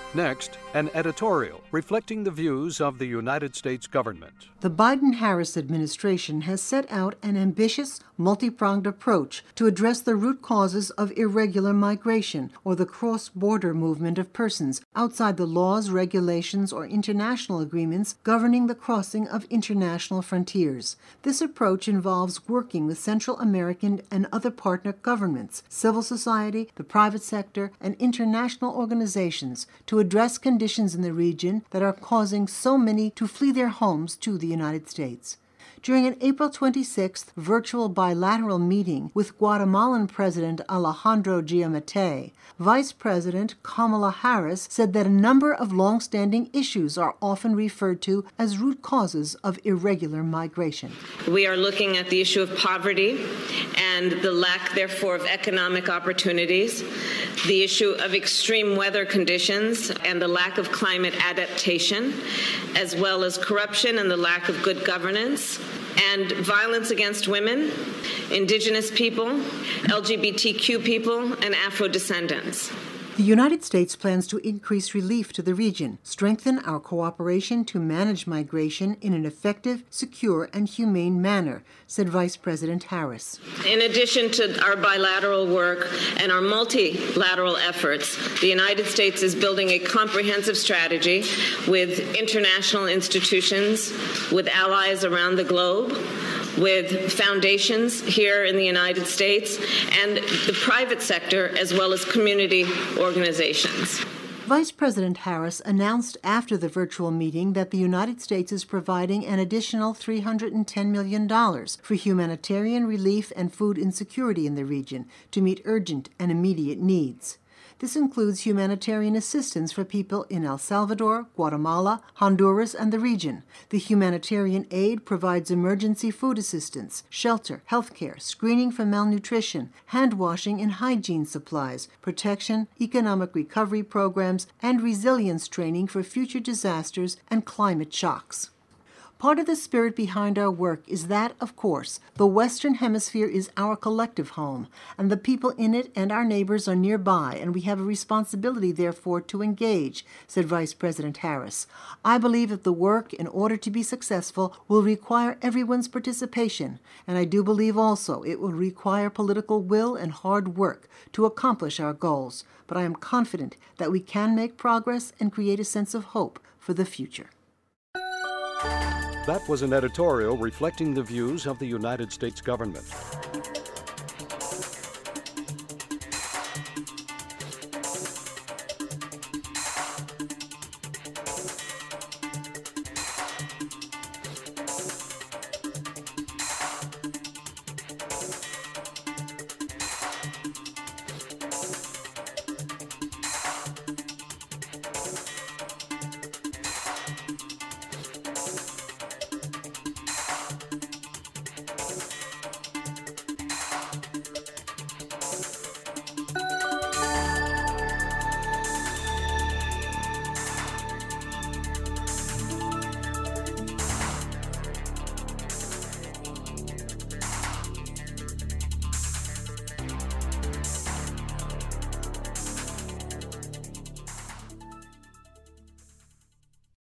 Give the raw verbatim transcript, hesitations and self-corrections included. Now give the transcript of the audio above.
Next, an editorial reflecting the views of the United States government. The Biden-Harris administration has set out an ambitious, multi-pronged approach to address the root causes of irregular migration, or the cross-border movement of persons outside the laws, regulations, or international agreements governing the crossing of international frontiers. This approach involves working with Central American and other partner governments, civil society, the private sector, and international organizations to address conditions in the region that are causing so many to flee their homes to the United States. During an April twenty-sixth virtual bilateral meeting with Guatemalan President Alejandro Giammattei, Vice President Kamala Harris said that a number of long-standing issues are often referred to as root causes of irregular migration. We are looking at the issue of poverty and the lack, therefore, of economic opportunities, the issue of extreme weather conditions and the lack of climate adaptation, as well as corruption and the lack of good governance, and violence against women, indigenous people, L G B T Q people, and Afro-descendants. The United States plans to increase relief to the region, strengthen our cooperation to manage migration in an effective, secure, and humane manner, said Vice President Harris. In addition to our bilateral work and our multilateral efforts, the United States is building a comprehensive strategy with international institutions, with allies around the globe, with foundations here in the United States, and the private sector, as well as community organizations. Vice President Harris announced after the virtual meeting that the United States is providing an additional three hundred ten million dollars for humanitarian relief and food insecurity in the region to meet urgent and immediate needs. This includes humanitarian assistance for people in El Salvador, Guatemala, Honduras, and the region. The humanitarian aid provides emergency food assistance, shelter, health care, screening for malnutrition, hand washing and hygiene supplies, protection, economic recovery programs, and resilience training for future disasters and climate shocks. Part of the spirit behind our work is that, of course, the Western Hemisphere is our collective home, and the people in it and our neighbors are nearby, and we have a responsibility, therefore, to engage, said Vice President Harris. I believe that the work, in order to be successful, will require everyone's participation, and I do believe also it will require political will and hard work to accomplish our goals. But I am confident that we can make progress and create a sense of hope for the future. That was an editorial reflecting the views of the United States government.